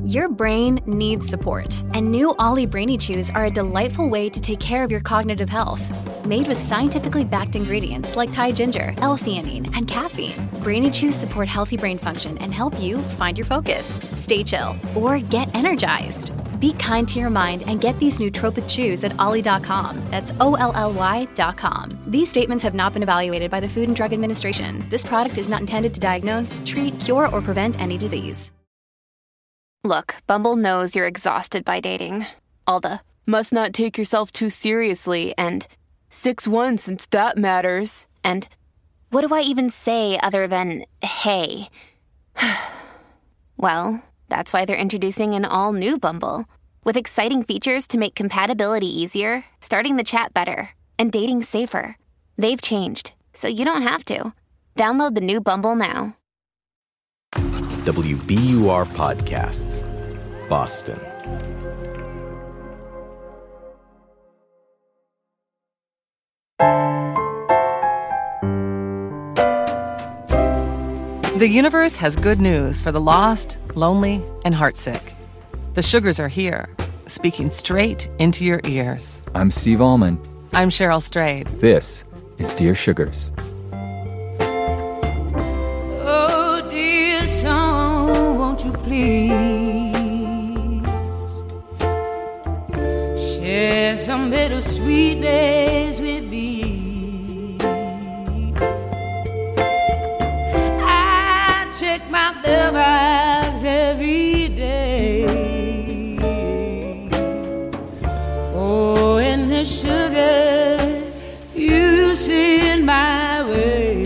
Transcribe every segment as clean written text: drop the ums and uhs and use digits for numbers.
Your brain needs support, and new Ollie Brainy Chews are a delightful way to take care of your cognitive health. Made with scientifically backed ingredients like Thai ginger, L-theanine, and caffeine, Brainy Chews support healthy brain function and help you find your focus, stay chill, or get energized. Be kind to your mind and get these nootropic chews at ollie.com. That's OLLY.com. These statements have not been evaluated by the Food and Drug Administration. This product is not intended to diagnose, treat, cure, or prevent any disease. Look, Bumble knows you're exhausted by dating. All the, must not take yourself too seriously, and 6'1" since that matters. And what do I even say other than, hey? Well, that's why they're introducing an all-new Bumble, with exciting features to make compatibility easier, starting the chat better, and dating safer. They've changed, so you don't have to. Download the new Bumble now. WBUR Podcasts, Boston. The universe has good news for the lost, lonely, and heartsick. The Sugars are here, speaking straight into your ears. I'm Steve Allman. I'm Cheryl Strayed. This is Dear Sugars. Oh, dear song, won't you please share some bittersweet days with me? I check my mailbox every day. Oh, and the sugar you send my way.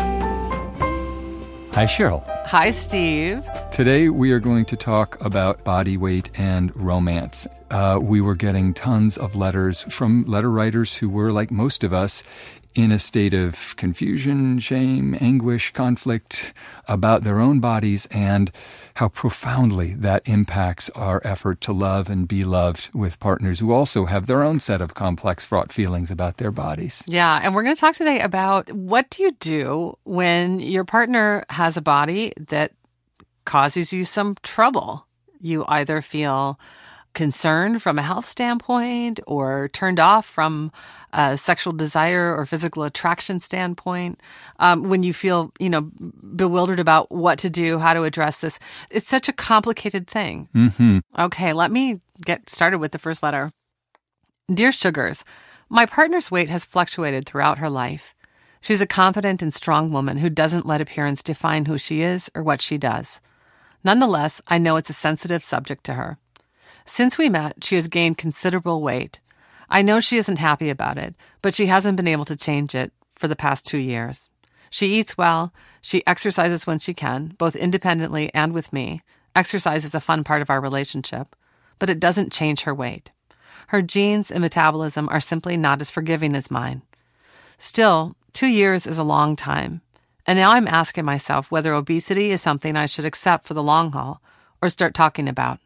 Hi, Cheryl. Hi, Steve. Today we are going to talk about body weight and romance. We were getting tons of letters from letter writers who were, like most of us, in a state of confusion, shame, anguish, conflict about their own bodies and how profoundly that impacts our effort to love and be loved with partners who also have their own set of complex, fraught feelings about their bodies. Yeah, and we're going to talk today about what do you do when your partner has a body that causes you some trouble. You either feel concerned from a health standpoint or turned off from a sexual desire or physical attraction standpoint. When you feel, bewildered about what to do, how to address this. It's such a complicated thing. Mm-hmm. Okay, let me get started with the first letter. Dear Sugars, my partner's weight has fluctuated throughout her life. She's a confident and strong woman who doesn't let appearance define who she is or what she does. Nonetheless, I know it's a sensitive subject to her. Since we met, she has gained considerable weight. I know she isn't happy about it, but she hasn't been able to change it for the past 2 years. She eats well, she exercises when she can, both independently and with me. Exercise is a fun part of our relationship, but it doesn't change her weight. Her genes and metabolism are simply not as forgiving as mine. Still, 2 years is a long time, and now I'm asking myself whether obesity is something I should accept for the long haul or start talking about.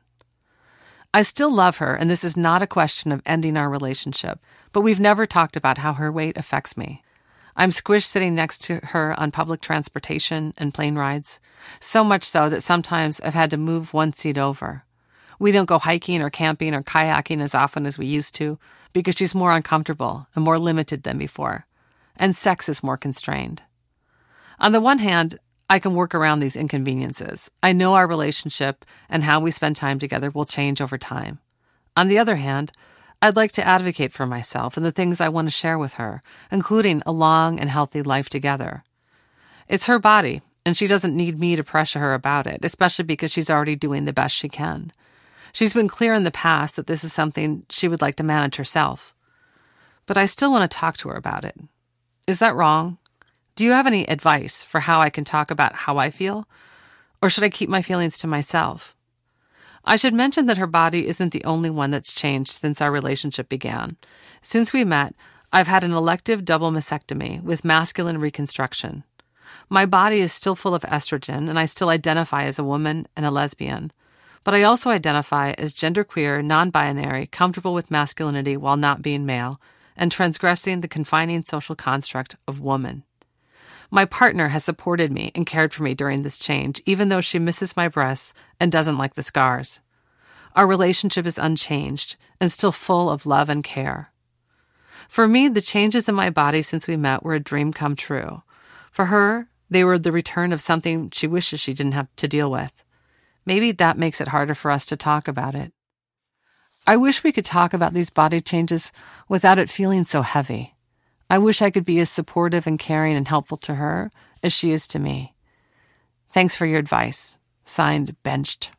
I still love her, and this is not a question of ending our relationship, but we've never talked about how her weight affects me. I'm squished sitting next to her on public transportation and plane rides, so much so that sometimes I've had to move one seat over. We don't go hiking or camping or kayaking as often as we used to because she's more uncomfortable and more limited than before, and sex is more constrained. On the one hand, I can work around these inconveniences. I know our relationship and how we spend time together will change over time. On the other hand, I'd like to advocate for myself and the things I want to share with her, including a long and healthy life together. It's her body, and she doesn't need me to pressure her about it, especially because she's already doing the best she can. She's been clear in the past that this is something she would like to manage herself. But I still want to talk to her about it. Is that wrong? Do you have any advice for how I can talk about how I feel? Or should I keep my feelings to myself? I should mention that her body isn't the only one that's changed since our relationship began. Since we met, I've had an elective double mastectomy with masculine reconstruction. My body is still full of estrogen, and I still identify as a woman and a lesbian. But I also identify as genderqueer, non-binary, comfortable with masculinity while not being male, and transgressing the confining social construct of woman. My partner has supported me and cared for me during this change, even though she misses my breasts and doesn't like the scars. Our relationship is unchanged and still full of love and care. For me, the changes in my body since we met were a dream come true. For her, they were the return of something she wishes she didn't have to deal with. Maybe that makes it harder for us to talk about it. I wish we could talk about these body changes without it feeling so heavy. I wish I could be as supportive and caring and helpful to her as she is to me. Thanks for your advice. Signed, Benched.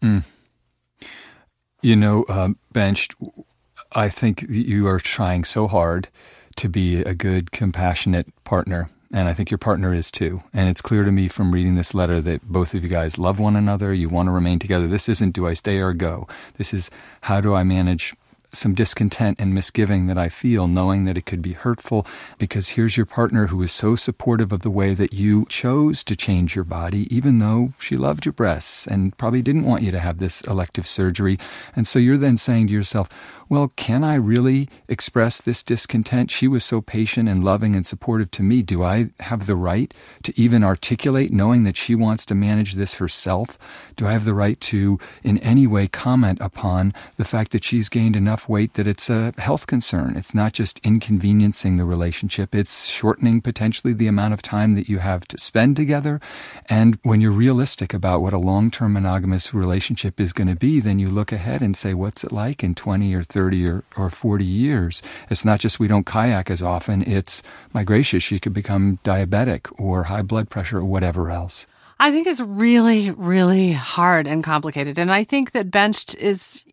You know, Benched, I think you are trying so hard to be a good, compassionate partner. And I think your partner is too. And it's clear to me from reading this letter that both of you guys love one another. You want to remain together. This isn't do I stay or go. This is how do I manage some discontent and misgiving that I feel, knowing that it could be hurtful, because here's your partner who is so supportive of the way that you chose to change your body, even though she loved your breasts and probably didn't want you to have this elective surgery. And so you're then saying to yourself, well, can I really express this discontent? She was so patient and loving and supportive to me. Do I have the right to even articulate, knowing that she wants to manage this herself? Do I have the right to in any way comment upon the fact that she's gained enough weight that it's a health concern? It's not just inconveniencing the relationship. It's shortening potentially the amount of time that you have to spend together. And when you're realistic about what a long-term monogamous relationship is going to be, then you look ahead and say, what's it like in 20 or 30 or 40 years? It's not just we don't kayak as often. It's, my gracious, she could become diabetic or high blood pressure or whatever else. I think it's really, really hard and complicated. And I think that Benched is,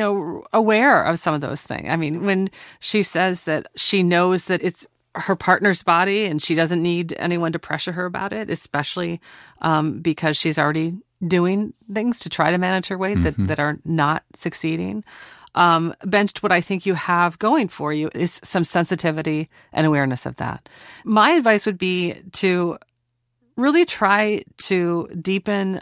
aware of some of those things. I mean, when she says that she knows that it's her partner's body and she doesn't need anyone to pressure her about it, especially because she's already doing things to try to manage her weight that are not succeeding. Benched, what I think you have going for you is some sensitivity and awareness of that. My advice would be to really try to deepen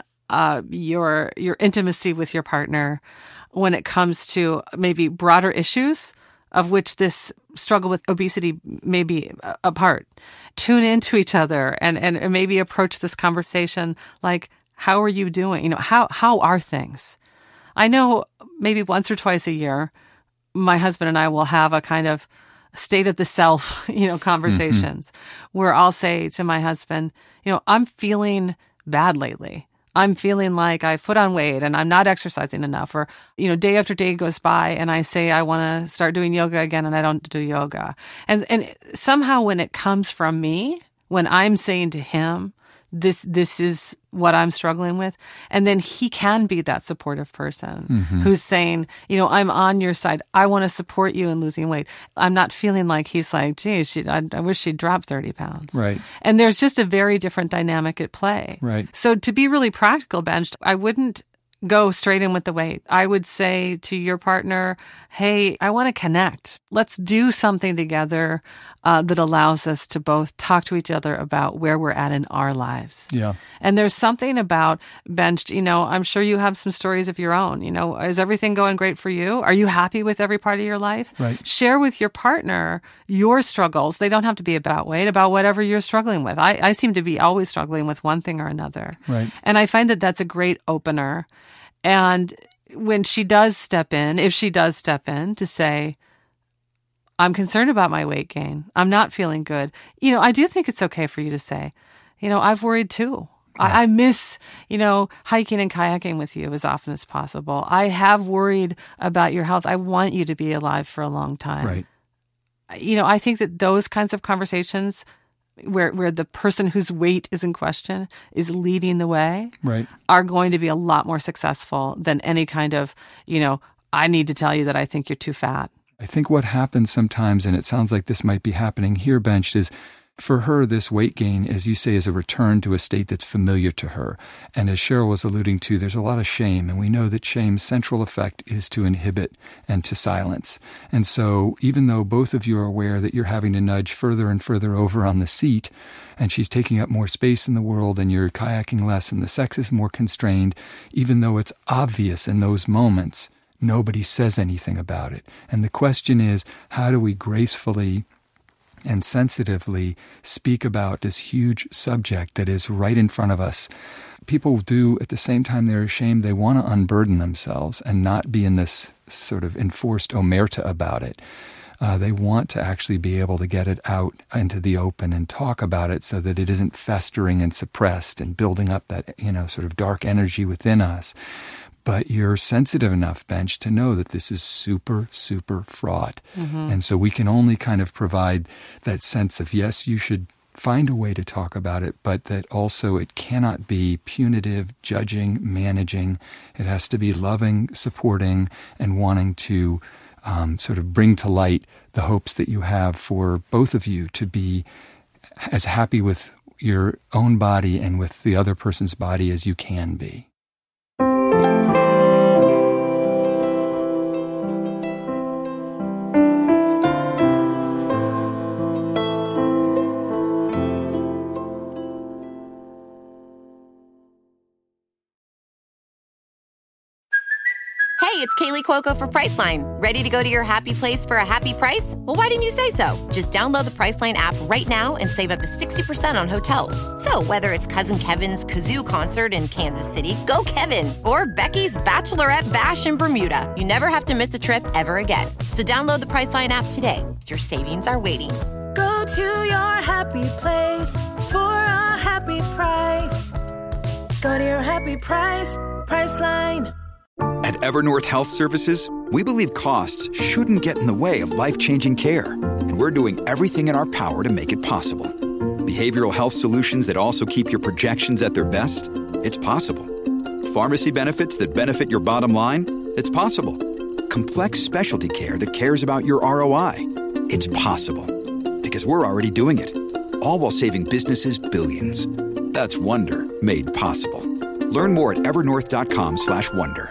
your intimacy with your partner when it comes to maybe broader issues of which this struggle with obesity may be a part. Tune into each other and maybe approach this conversation like, how are you doing? How are things? I know maybe once or twice a year, my husband and I will have a kind of state of the self, conversations where I'll say to my husband, I'm feeling bad lately. I'm feeling like I've put on weight and I'm not exercising enough. Or, day after day goes by and I say I want to start doing yoga again and I don't do yoga. And somehow when it comes from me, when I'm saying to him, this is what I'm struggling with. And then he can be that supportive person who's saying, I'm on your side. I want to support you in losing weight. I'm not feeling like he's like, geez, I wish she'd drop 30 pounds. Right. And there's just a very different dynamic at play. Right. So to be really practical, Benched, I wouldn't go straight in with the weight. I would say to your partner, hey, I want to connect. Let's do something together that allows us to both talk to each other about where we're at in our lives. Yeah. And there's something about Benched, I'm sure you have some stories of your own. Is everything going great for you? Are you happy with every part of your life? Right. Share with your partner your struggles. They don't have to be about weight, about whatever you're struggling with. I seem to be always struggling with one thing or another. Right. And I find that that's a great opener. And when she does step in, if she does step in to say, I'm concerned about my weight gain, I'm not feeling good, I do think it's okay for you to say, I've worried too. Yeah. I miss, hiking and kayaking with you as often as possible. I have worried about your health. I want you to be alive for a long time. Right. I think that those kinds of conversations where the person whose weight is in question is leading the way, right, are going to be a lot more successful than any kind of, I need to tell you that I think you're too fat. I think what happens sometimes, and it sounds like this might be happening here, Benched, is for her, this weight gain, as you say, is a return to a state that's familiar to her. And as Cheryl was alluding to, there's a lot of shame. And we know that shame's central effect is to inhibit and to silence. And so even though both of you are aware that you're having to nudge further and further over on the seat, and she's taking up more space in the world, and you're kayaking less, and the sex is more constrained, even though it's obvious in those moments, nobody says anything about it. And the question is, how do we gracefully and sensitively speak about this huge subject that is right in front of us. People do, at the same time they're ashamed, they want to unburden themselves and not be in this sort of enforced omerta about it. They want to actually be able to get it out into the open and talk about it so that it isn't festering and suppressed and building up that, sort of dark energy within us. But you're sensitive enough, Bench, to know that this is super, super fraught. Mm-hmm. And so we can only kind of provide that sense of, yes, you should find a way to talk about it, but that also it cannot be punitive, judging, managing. It has to be loving, supporting, and wanting to sort of bring to light the hopes that you have for both of you to be as happy with your own body and with the other person's body as you can be. Hey, it's Kaylee Cuoco for Priceline. Ready to go to your happy place for a happy price? Well, why didn't you say so? Just download the Priceline app right now and save up to 60% on hotels. So whether it's Cousin Kevin's Kazoo Concert in Kansas City, go Kevin, or Becky's Bachelorette Bash in Bermuda, you never have to miss a trip ever again. So download the Priceline app today. Your savings are waiting. Go to your happy place for a happy price. Go to your happy price, Priceline. At Evernorth Health Services, we believe costs shouldn't get in the way of life-changing care, and we're doing everything in our power to make it possible. Behavioral health solutions that also keep your projections at their best? It's possible. Pharmacy benefits that benefit your bottom line? It's possible. Complex specialty care that cares about your ROI? It's possible. Because we're already doing it. All while saving businesses billions. That's Wonder made possible. Learn more at evernorth.com/wonder.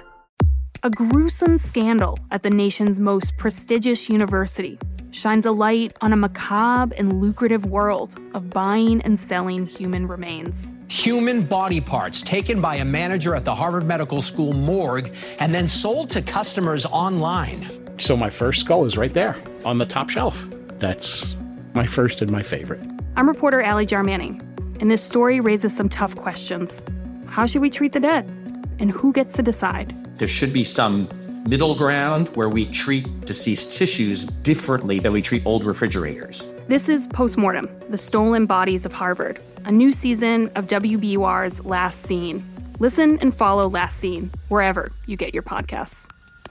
A gruesome scandal at the nation's most prestigious university shines a light on a macabre and lucrative world of buying and selling human remains. Human body parts taken by a manager at the Harvard Medical School morgue and then sold to customers online. So my first skull is right there on the top shelf. That's my first and my favorite. I'm reporter Allie Jarmanning, and this story raises some tough questions. How should we treat the dead? And who gets to decide? There should be some middle ground where we treat deceased tissues differently than we treat old refrigerators. This is Postmortem, The Stolen Bodies of Harvard, a new season of WBUR's Last Scene. Listen and follow Last Scene wherever you get your podcasts.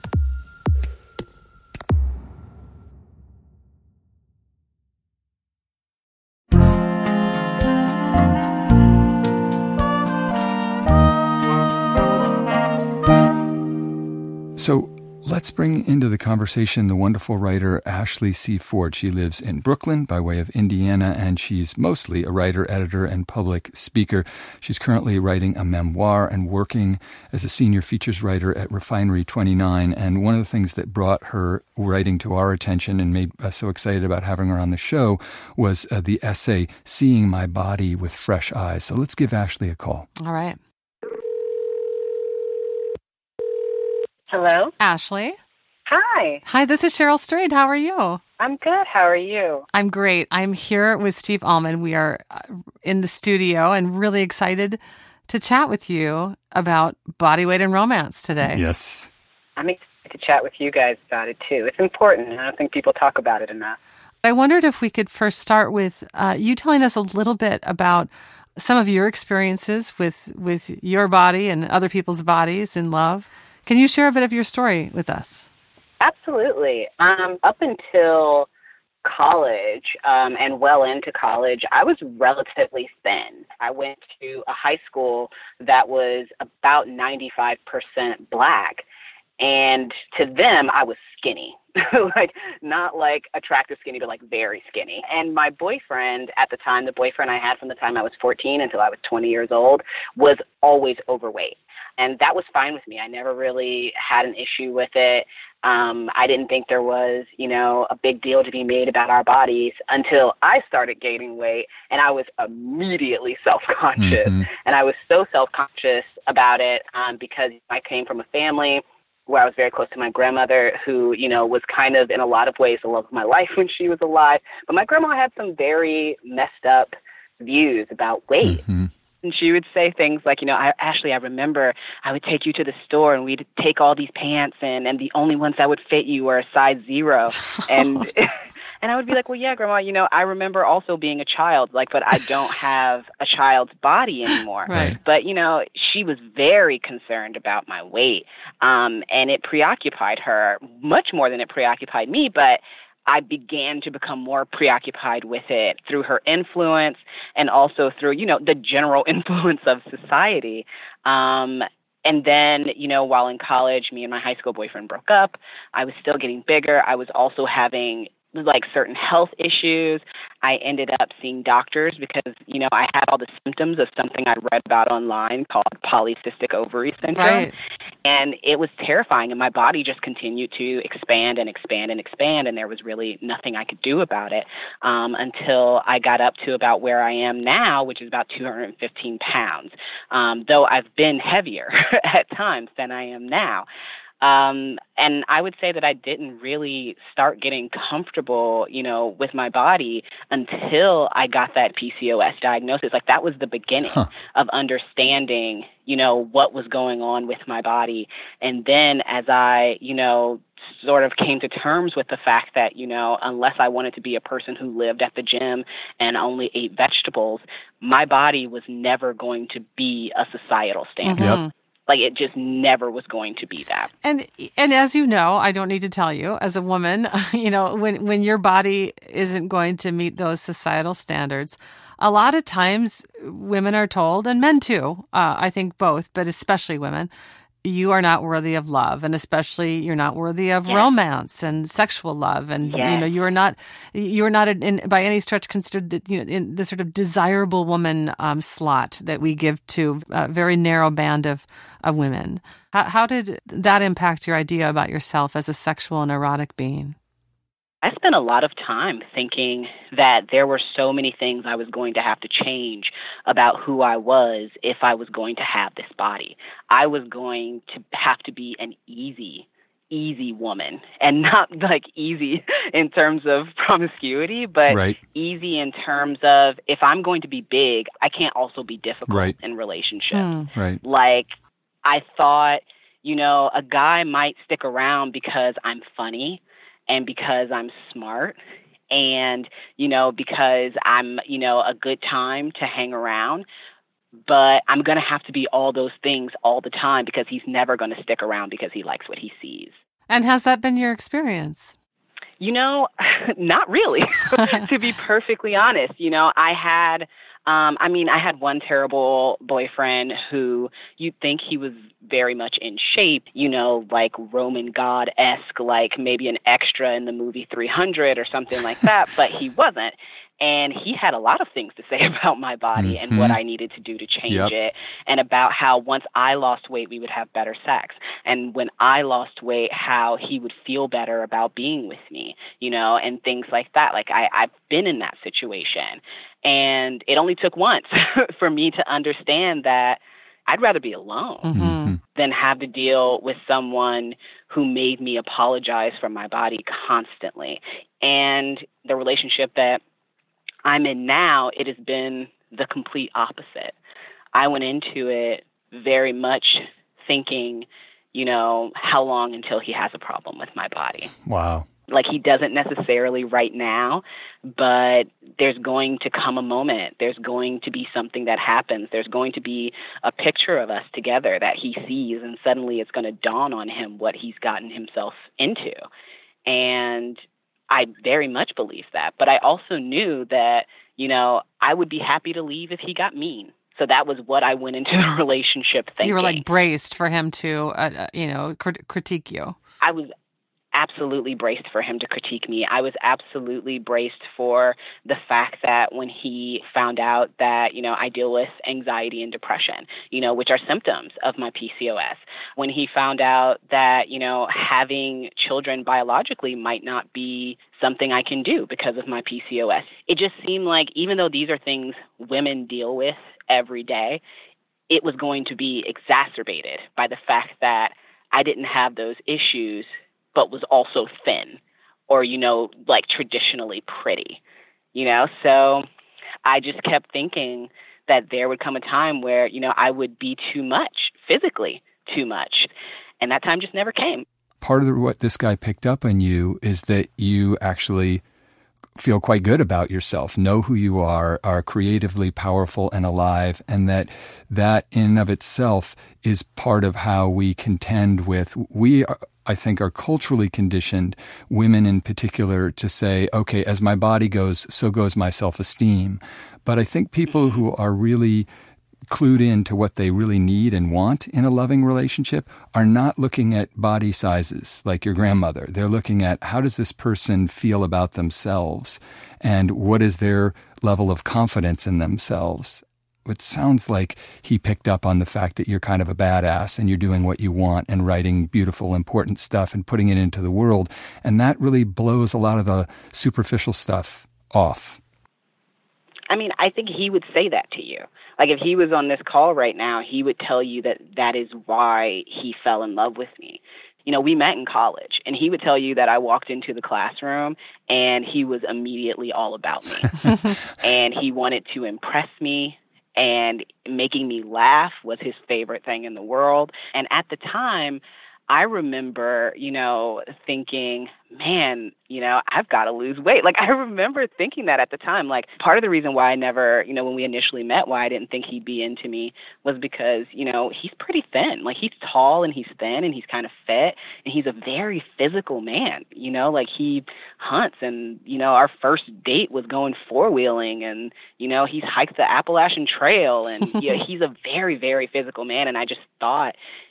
So let's bring into the conversation the wonderful writer Ashley C. Ford. She lives in Brooklyn by way of Indiana, and she's mostly a writer, editor, and public speaker. She's currently writing a memoir and working as a senior features writer at Refinery 29. And one of the things that brought her writing to our attention and made us so excited about having her on the show was the essay, Seeing My Body with Fresh Eyes. So let's give Ashley a call. All right. Hello? Ashley? Hi. Hi, this is Cheryl Strayed. How are you? I'm good. How are you? I'm great. I'm here with Steve Almond. We are in the studio and really excited to chat with you about body weight and romance today. Yes. I'm excited to chat with you guys about it, too. It's important, and I don't think people talk about it enough. I wondered if we could first start with you telling us a little bit about some of your experiences with your body and other people's bodies in love. Can you share a bit of your story with us? Absolutely. Up until college and well into college, I was relatively thin. I went to a high school that was about 95% Black. And to them, I was skinny, like not like attractive skinny, but like very skinny. And my boyfriend at the time, the boyfriend I had from the time I was 14 until I was 20 years old, was always overweight. And that was fine with me. I never really had an issue with it. I didn't think there was, a big deal to be made about our bodies until I started gaining weight, and I was immediately self-conscious. Mm-hmm. And I was so self-conscious about it because I came from a family where I was very close to my grandmother, who, was kind of in a lot of ways the love of my life when she was alive. But my grandma had some very messed up views about weight. Mm-hmm. And she would say things like, Ashley, I remember I would take you to the store and we'd take all these pants in, and the only ones that would fit you were a size 0. And and I would be like, well, yeah, Grandma, I remember also being a child, but I don't have a child's body anymore. Right. But, she was very concerned about my weight, and it preoccupied her much more than it preoccupied me. But I began to become more preoccupied with it through her influence and also through, the general influence of society. And then, while in college, me and my high school boyfriend broke up. I was still getting bigger. I was also having certain health issues. I ended up seeing doctors because, I had all the symptoms of something I read about online called polycystic ovary syndrome. Right. And it was terrifying, and my body just continued to expand and expand and expand, and there was really nothing I could do about it until I got up to about where I am now, which is about 215 pounds, though I've been heavier at times than I am now. And I would say that I didn't really start getting comfortable, with my body until I got that PCOS diagnosis. That was the beginning of understanding, what was going on with my body. And then as I, sort of came to terms with the fact that, unless I wanted to be a person who lived at the gym and only ate vegetables, my body was never going to be a societal standard. Mm-hmm. Yep. It just never was going to be that. And as you know, I don't need to tell you, as a woman, when your body isn't going to meet those societal standards, a lot of times women are told, and men too, I think both, but especially women, you are not worthy of love, and especially you're not worthy of romance and sexual love, and you are not by any stretch considered in the sort of desirable woman slot that we give to a very narrow band of women. How did that impact your idea about yourself as a sexual and erotic being? I spent a lot of time thinking that there were so many things I was going to have to change about who I was if I was going to have this body. I was going to have to be an easy woman, and not easy in terms of promiscuity, but easy in terms of if I'm going to be big, I can't also be difficult in relationships. Right. I thought, a guy might stick around because I'm funny, and because I'm smart, and, because I'm, a good time to hang around. But I'm going to have to be all those things all the time because he's never going to stick around because he likes what he sees. And has that been your experience? Not really, to be perfectly honest. I had one terrible boyfriend who you'd think he was very much in shape, Roman god-esque, maybe an extra in the movie 300 or something like that, but he wasn't. And he had a lot of things to say about my body and what I needed to do to change it, and about how once I lost weight, we would have better sex. And when I lost weight, how he would feel better about being with me, and things like that. I've been in that situation. And it only took once for me to understand that I'd rather be alone than have to deal with someone who made me apologize for my body constantly. And the relationship that I'm in now, it has been the complete opposite. I went into it very much thinking, how long until he has a problem with my body? Wow. He doesn't necessarily right now, but there's going to come a moment. There's going to be something that happens. There's going to be a picture of us together that he sees, and suddenly it's going to dawn on him what he's gotten himself into. And I very much believe that. But I also knew that, I would be happy to leave if he got mean. So that was what I went into the relationship thinking. You were braced for him to, critique you. I was absolutely braced for him to critique me. I was absolutely braced for the fact that when he found out that, I deal with anxiety and depression, which are symptoms of my PCOS. When he found out that, having children biologically might not be something I can do because of my PCOS. It just seemed like even though these are things women deal with every day, it was going to be exacerbated by the fact that I didn't have those issues, but was also thin or, like traditionally pretty, So I just kept thinking that there would come a time where, I would be too much, physically too much. And that time just never came. Part of what this guy picked up on you is that you actually feel quite good about yourself, know who you are creatively powerful and alive, and that in and of itself is part of how we contend with, I think, are culturally conditioned, women in particular, to say, okay, as my body goes, so goes my self-esteem. But I think people who are really clued in to what they really need and want in a loving relationship are not looking at body sizes like your grandmother. They're looking at, how does this person feel about themselves, and what is their level of confidence in themselves? It sounds like he picked up on the fact that you're kind of a badass and you're doing what you want and writing beautiful, important stuff and putting it into the world. And that really blows a lot of the superficial stuff off. I mean, I think he would say that to you. Like, if he was on this call right now, he would tell you that is why he fell in love with me. We met in college, and he would tell you that I walked into the classroom, and he was immediately all about me. And he wanted to impress me, and making me laugh was his favorite thing in the world. And at the time, I remember, thinking, man, I've got to lose weight. Like, I remember thinking that at the time. Like, part of the reason why I never, when we initially met, why I didn't think he'd be into me was because, he's pretty thin. Like, he's tall and he's thin and he's kind of fit, and he's a very physical man, like he hunts, and, our first date was going four-wheeling, and, he's hiked the Appalachian Trail, and he's a very, very physical man. And I just thought,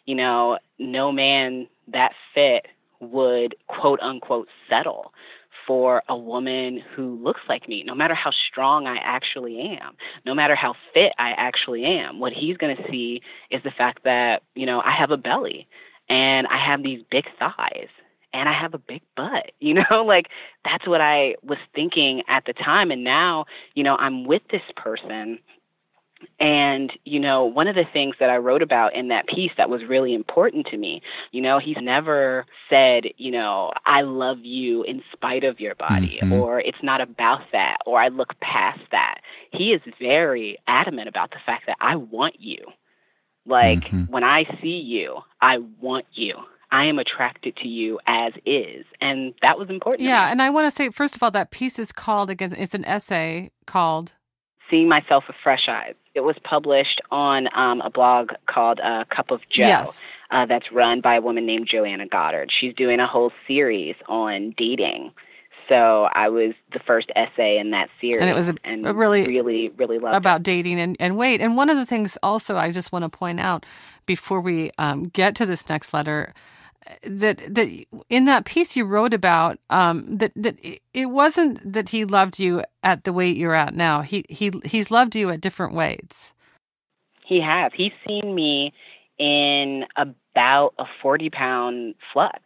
no man that fit would, quote unquote, settle for a woman who looks like me, no matter how strong I actually am, no matter how fit I actually am. What he's going to see is the fact that, I have a belly and I have these big thighs and I have a big butt, like that's what I was thinking at the time. And now, I'm with this person. And, one of the things that I wrote about in that piece that was really important to me, he's never said, I love you in spite of your body, or it's not about that, or I look past that. He is very adamant about the fact that I want you. Like, when I see you, I want you. I am attracted to you as is. And that was important to me. And I want to say, first of all, that piece is called, again, it's an essay called Seeing Myself with Fresh Eyes. It was published on a blog called Cup of Joe. That's run by a woman named Joanna Goddard. She's doing a whole series on dating. So I was the first essay in that series. And it was a really, really, really loved about it. dating and weight. And one of the things also I just want to point out before we get to this next letter, that in that piece you wrote about that it wasn't that he loved you at the weight you're at now. He's loved you at different weights. He has. He's seen me in about a 40-pound flux,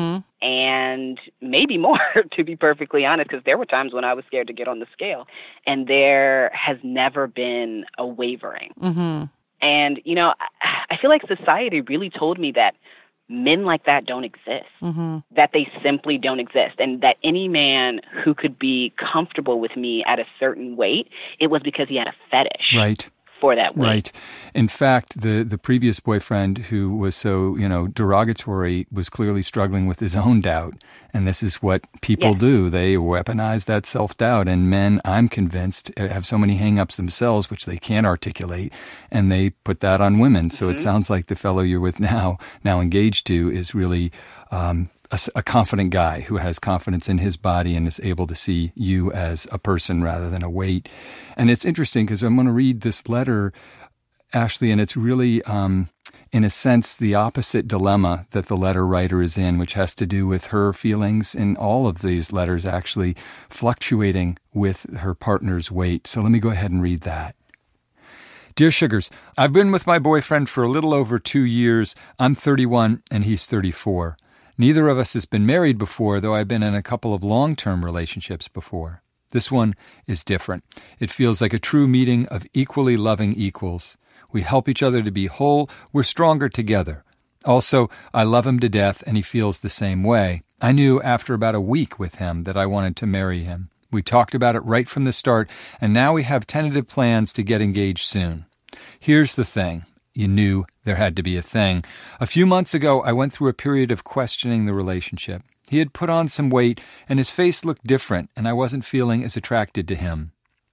and maybe more, to be perfectly honest, because there were times when I was scared to get on the scale, and there has never been a wavering. And I feel like society really told me that men like that don't exist, that they simply don't exist, and that any man who could be comfortable with me at a certain weight, it was because he had a fetish for that weight. Right. In fact, the previous boyfriend who was so, derogatory was clearly struggling with his own doubt, and this is what people do. They weaponize that self-doubt, and men, I'm convinced, have so many hang-ups themselves which they can't articulate, and they put that on women. So it sounds like the fellow you're with now engaged to, is really a confident guy who has confidence in his body and is able to see you as a person rather than a weight. And it's interesting because I'm going to read this letter, Ashley, and it's really, in a sense, the opposite dilemma that the letter writer is in, which has to do with her feelings in all of these letters actually fluctuating with her partner's weight. So let me go ahead and read that. Dear Sugars, I've been with my boyfriend for a little over 2 years. I'm 31 and he's 34. Neither of us has been married before, though I've been in a couple of long-term relationships before. This one is different. It feels like a true meeting of equally loving equals. We help each other to be whole. We're stronger together. Also, I love him to death and he feels the same way. I knew after about a week with him that I wanted to marry him. We talked about it right from the start, and now we have tentative plans to get engaged soon. Here's the thing. You knew there had to be a thing. A few months ago, I went through a period of questioning the relationship. He had put on some weight, and his face looked different, and I wasn't feeling as attracted to him.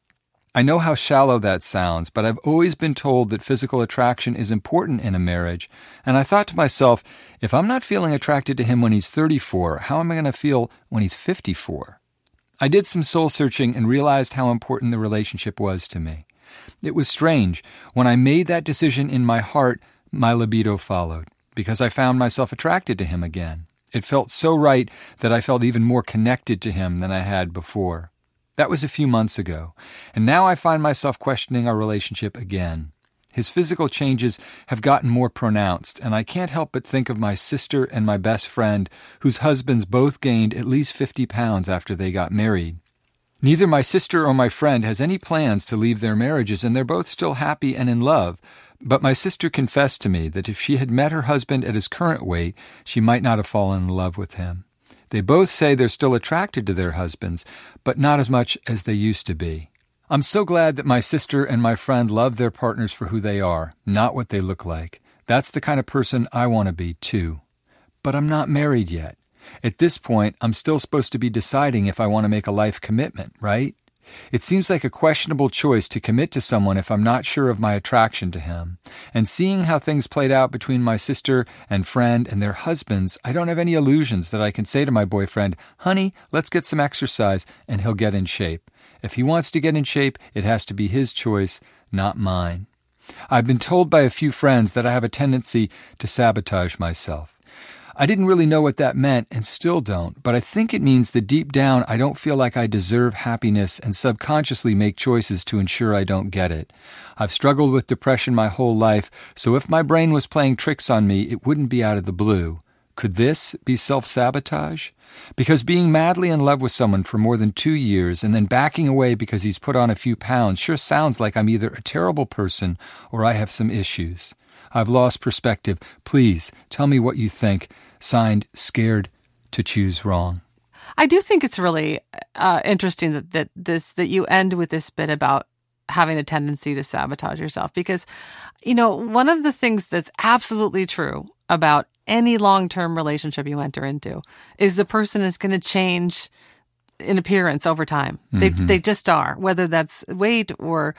I know how shallow that sounds, but I've always been told that physical attraction is important in a marriage, and I thought to myself, if I'm not feeling attracted to him when he's 34, how am I going to feel when he's 54? I did some soul-searching and realized how important the relationship was to me. It was strange. When I made that decision in my heart, my libido followed, because I found myself attracted to him again. It felt so right that I felt even more connected to him than I had before. That was a few months ago, and now I find myself questioning our relationship again. His physical changes have gotten more pronounced, and I can't help but think of my sister and my best friend, whose husbands both gained at least 50 pounds after they got married. Neither my sister or my friend has any plans to leave their marriages, and they're both still happy and in love. But my sister confessed to me that if she had met her husband at his current weight, she might not have fallen in love with him. They both say they're still attracted to their husbands, but not as much as they used to be. I'm so glad that my sister and my friend love their partners for who they are, not what they look like. That's the kind of person I want to be, too. But I'm not married yet. At this point, I'm still supposed to be deciding if I want to make a life commitment, right? It seems like a questionable choice to commit to someone if I'm not sure of my attraction to him. And seeing how things played out between my sister and friend and their husbands, I don't have any illusions that I can say to my boyfriend, honey, let's get some exercise, and he'll get in shape. If he wants to get in shape, it has to be his choice, not mine. I've been told by a few friends that I have a tendency to sabotage myself. I didn't really know what that meant and still don't, but I think it means that deep down I don't feel like I deserve happiness and subconsciously make choices to ensure I don't get it. I've struggled with depression my whole life, so if my brain was playing tricks on me, it wouldn't be out of the blue. Could this be self-sabotage? Because being madly in love with someone for more than 2 years and then backing away because he's put on a few pounds sure sounds like I'm either a terrible person or I have some issues. I've lost perspective. Please tell me what you think. Signed, Scared to Choose Wrong. I do think it's really interesting that you end with this bit about having a tendency to sabotage yourself, because, you know, one of the things that's absolutely true about any long-term relationship you enter into is the person is going to change in appearance over time. Mm-hmm. They just are, whether that's weight or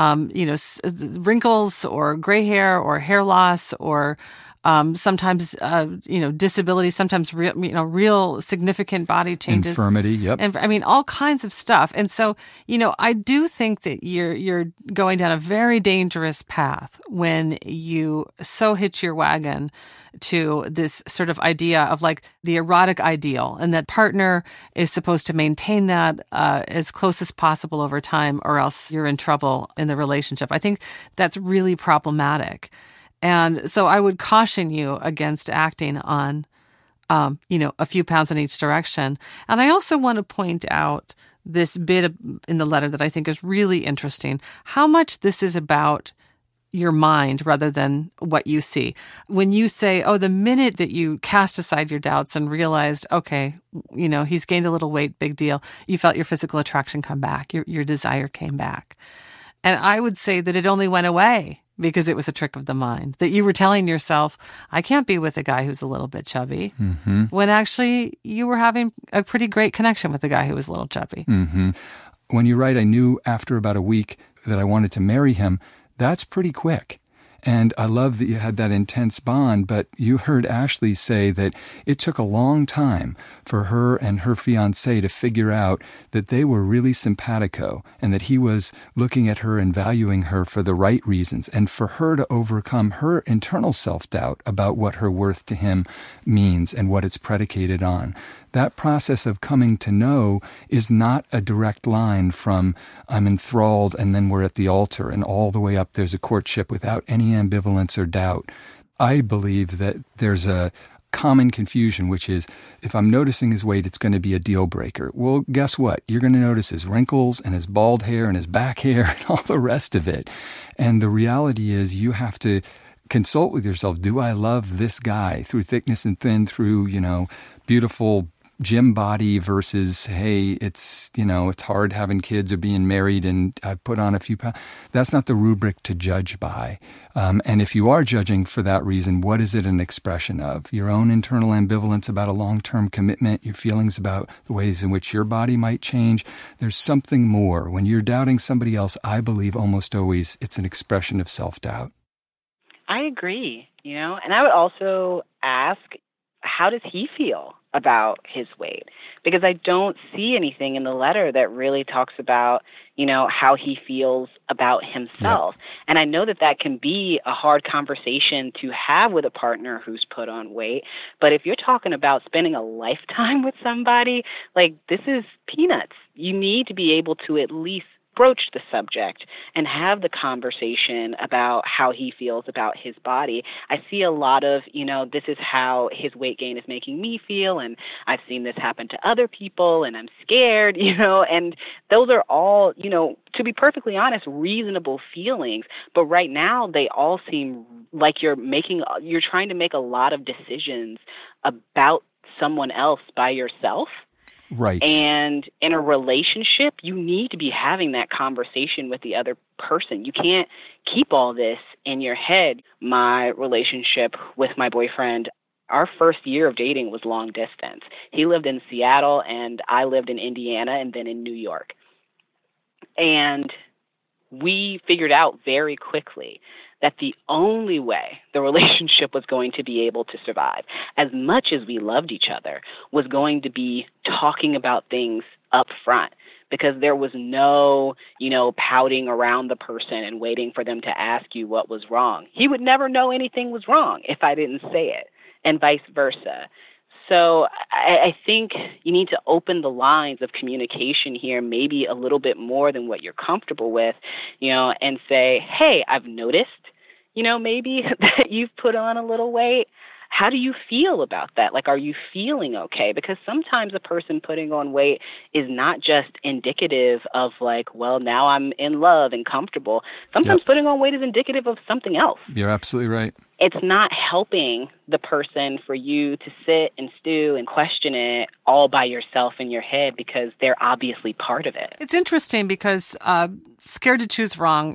wrinkles or gray hair or hair loss or sometimes disability, sometimes real significant body changes, infirmity, yep, and I mean all kinds of stuff. And so, I do think that you're going down a very dangerous path when you so hitch your wagon to this sort of idea of like the erotic ideal, and that partner is supposed to maintain that as close as possible over time, or else you're in trouble in the relationship. I think that's really problematic. And so I would caution you against acting on, a few pounds in each direction. And I also want to point out this bit in the letter that I think is really interesting, how much this is about your mind rather than what you see. When you say, the minute that you cast aside your doubts and realized, okay, he's gained a little weight, big deal, you felt your physical attraction come back, your desire came back. And I would say that it only went away because it was a trick of the mind, that you were telling yourself, I can't be with a guy who's a little bit chubby, mm-hmm. when actually you were having a pretty great connection with the guy who was a little chubby. Mm-hmm. When you write, I knew after about a week that I wanted to marry him, that's pretty quick. And I love that you had that intense bond, but you heard Ashley say that it took a long time for her and her fiancé to figure out that they were really simpatico and that he was looking at her and valuing her for the right reasons, and for her to overcome her internal self-doubt about what her worth to him means and what it's predicated on. That process of coming to know is not a direct line from I'm enthralled and then we're at the altar and all the way up there's a courtship without any ambivalence or doubt. I believe that there's a common confusion, which is if I'm noticing his weight, it's going to be a deal breaker. Well, guess what? You're going to notice his wrinkles and his bald hair and his back hair and all the rest of it. And the reality is you have to consult with yourself. Do I love this guy through thickness and thin, through, beautiful gym body versus, hey, it's hard having kids or being married and I put on a few pounds. That's not the rubric to judge by. And if you are judging for that reason, what is it an expression of? Your own internal ambivalence about a long-term commitment, your feelings about the ways in which your body might change. There's something more. When you're doubting somebody else, I believe almost always it's an expression of self-doubt. I agree, and I would also ask, how does he feel about his weight? Because I don't see anything in the letter that really talks about, how he feels about himself. Yep. And I know that can be a hard conversation to have with a partner who's put on weight. But if you're talking about spending a lifetime with somebody, this is peanuts. You need to be able to at least broach the subject and have the conversation about how he feels about his body. I see a lot of, this is how his weight gain is making me feel, and I've seen this happen to other people, and I'm scared, and those are all, to be perfectly honest, reasonable feelings. But right now, they all seem like you're trying to make a lot of decisions about someone else by yourself. Right. And in a relationship, you need to be having that conversation with the other person. You can't keep all this in your head. My relationship with my boyfriend, our first year of dating was long distance. He lived in Seattle and I lived in Indiana and then in New York. And we figured out very quickly that the only way the relationship was going to be able to survive, as much as we loved each other, was going to be talking about things up front, because there was no, pouting around the person and waiting for them to ask you what was wrong. He would never know anything was wrong if I didn't say it, and vice versa. So I think you need to open the lines of communication here, maybe a little bit more than what you're comfortable with, and say, hey, I've noticed, maybe that you've put on a little weight. How do you feel about that? Are you feeling okay? Because sometimes a person putting on weight is not just indicative of now I'm in love and comfortable. Sometimes putting on weight is indicative of something else. You're absolutely right. It's not helping the person for you to sit and stew and question it all by yourself in your head, because they're obviously part of it. It's interesting because Scared to Choose Wrong,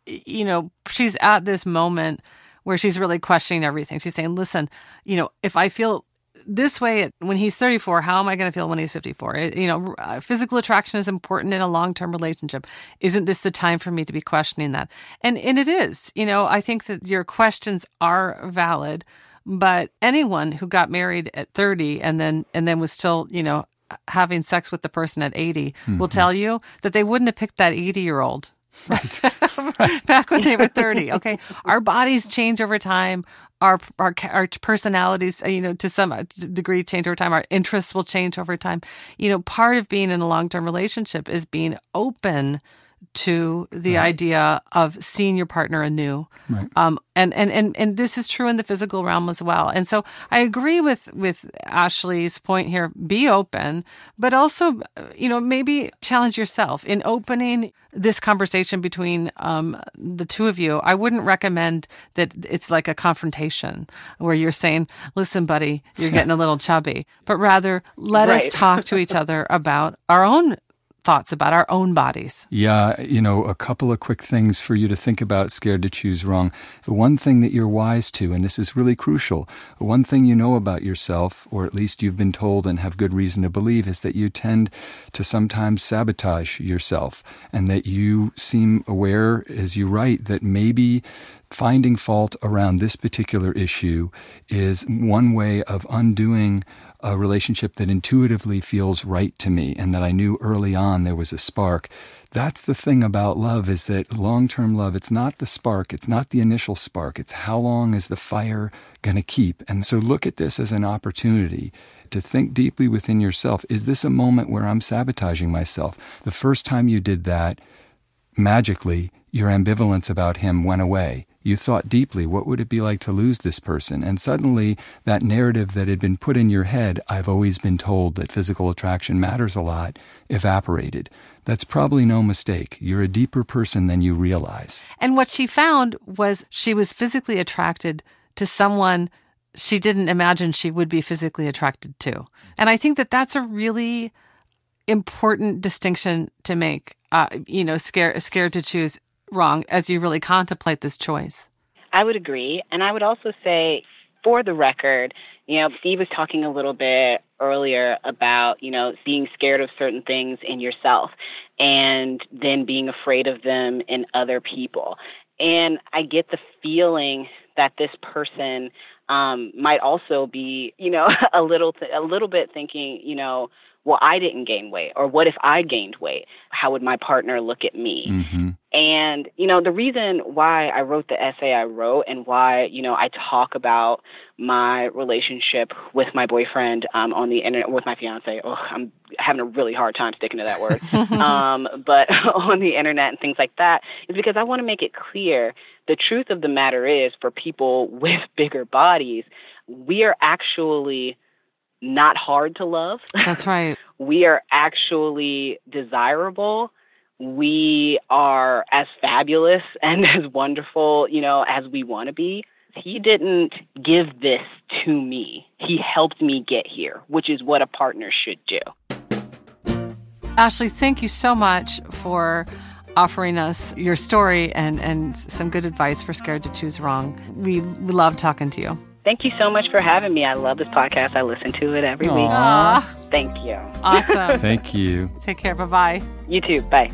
she's at this moment where she's really questioning everything. She's saying, listen, if I feel this way when he's 34, how am I going to feel when he's 54? Physical attraction is important in a long-term relationship. Isn't this the time for me to be questioning that? And it is. I think that your questions are valid, but anyone who got married at 30 and then was still, having sex with the person at 80 will tell you that they wouldn't have picked that 80-year-old. Right. Back when they were 30. Okay. Our bodies change over time. Our personalities, to some degree change over time. Our interests will change over time. Part of being in a long-term relationship is being open to the idea of seeing your partner anew. Right. And this is true in the physical realm as well. And so I agree with Ashley's point here. Be open, but also, maybe challenge yourself in opening this conversation between the two of you. I wouldn't recommend that it's like a confrontation where you're saying, listen, buddy, you're getting a little chubby, but rather let us talk to each other about our own thoughts about our own bodies. Yeah, a couple of quick things for you to think about, Scared to Choose Wrong. The one thing that you're wise to, and this is really crucial, the one thing you know about yourself, or at least you've been told and have good reason to believe, is that you tend to sometimes sabotage yourself, and that you seem aware, as you write, that maybe finding fault around this particular issue is one way of undoing a relationship that intuitively feels right to me, and that I knew early on there was a spark. That's the thing about love, is that long-term love, it's not the spark, it's not the initial spark, it's how long is the fire going to keep. And so look at this as an opportunity to think deeply within yourself. Is this a moment where I'm sabotaging myself? The first time you did that, magically, your ambivalence about him went away. You thought deeply, what would it be like to lose this person? And suddenly that narrative that had been put in your head, I've always been told that physical attraction matters a lot, evaporated. That's probably no mistake. You're a deeper person than you realize. And what she found was she was physically attracted to someone she didn't imagine she would be physically attracted to. And I think that that's a really important distinction to make, scared to choose wrong as you really contemplate this choice. I would agree. And I would also say, for the record, Steve was talking a little bit earlier about, being scared of certain things in yourself and then being afraid of them in other people. And I get the feeling that this person might also be, a little bit thinking, well, I didn't gain weight, or what if I gained weight? How would my partner look at me? Mm-hmm. And, the reason why I wrote the essay I wrote and why, I talk about my relationship with my boyfriend on the internet, with my fiance, I'm having a really hard time sticking to that word, but on the internet and things like that, is because I want to make it clear the truth of the matter is, for people with bigger bodies, we are actually not hard to love. That's right. We are actually desirable. We are as fabulous and as wonderful, as we want to be. He didn't give this to me. He helped me get here, which is what a partner should do. Ashley, thank you so much for offering us your story and some good advice for Scared to Choose Wrong. We love talking to you. Thank you so much for having me. I love this podcast. I listen to it every week. Thank you. Awesome. Thank you. Take care. Bye-bye. You too. Bye.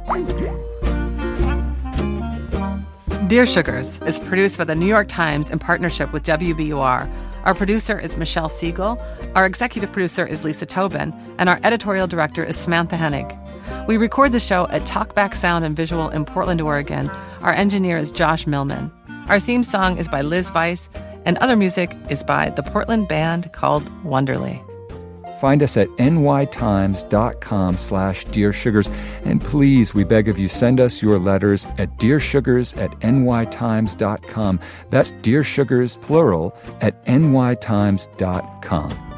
Dear Sugars is produced by the New York Times in partnership with WBUR. Our producer is Michelle Siegel. Our executive producer is Lisa Tobin. And our editorial director is Samantha Hennig. We record the show at Talkback Sound and Visual in Portland, Oregon. Our engineer is Josh Millman. Our theme song is by Liz Weiss. And other music is by the Portland band called Wonderly. Find us at nytimes.com/Dear Sugars. And please, we beg of you, send us your letters at dearsugars@nytimes.com. That's Dear Sugars, plural, at nytimes.com.